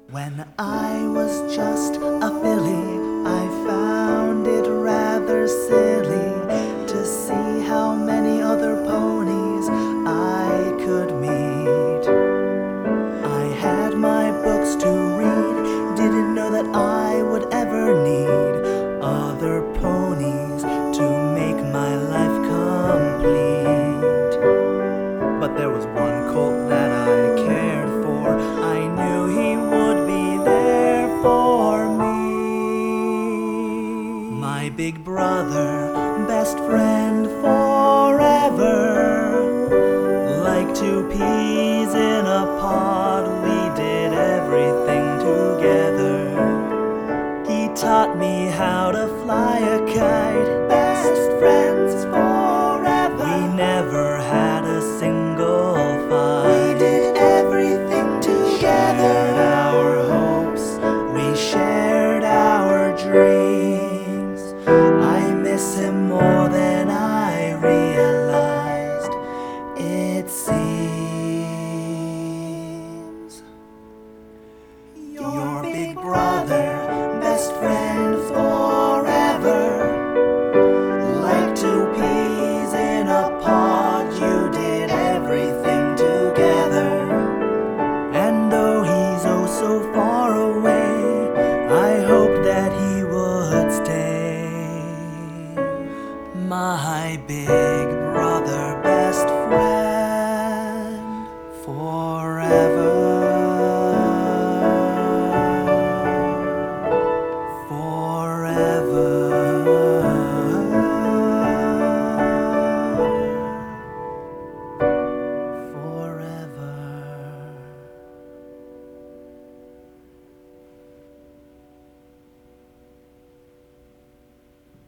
When I was just a filly, I found it rather silly to see how many other ponies I could meet. I had my books to read, didn't know that I would ever need other ponies to make my life complete. But there was one colt that I cared for. I knew he would be there for me. My big brother, best friend forever. Like two peas in a pod, we did everything together. He taught me how to fly a kite. Best friends forever. We never had a single fight. We did everything together. Shared our hopes, we shared our dreams. I miss him more than I realized, it seems. Your big brother, best friend forever. Like two peas in a pod, you did everything together. And though he's oh so far away, I hope that he would stay. My big brother, best friend forever.